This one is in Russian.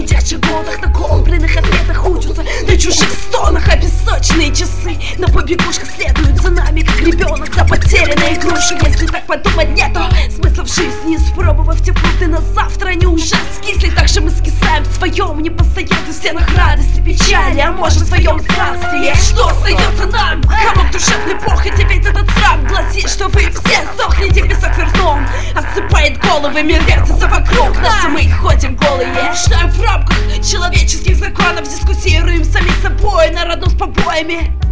сидящих голодах, накопленных ответах учатся на чужих стонах, а песочные часы на побегушках следуют за нами, как ребенок за потерянной игрушей. Если так подумать, нет смысла в жизни, испробовав те фрукты на завтра, они уже скисли. Так же мы скисаем в своем непостоянстве, в стенах радости, печали, а может в своем странстве. Что остается нам? Комок душевный похоти, ведь этот срам гласит, что вы все сохнете песок ртом, осыпает головы, мир вертится вокруг нас, и мы ходим голые. Мечтаем в рамках человеческих законов, дискуссируем сами собой на родном с побоями.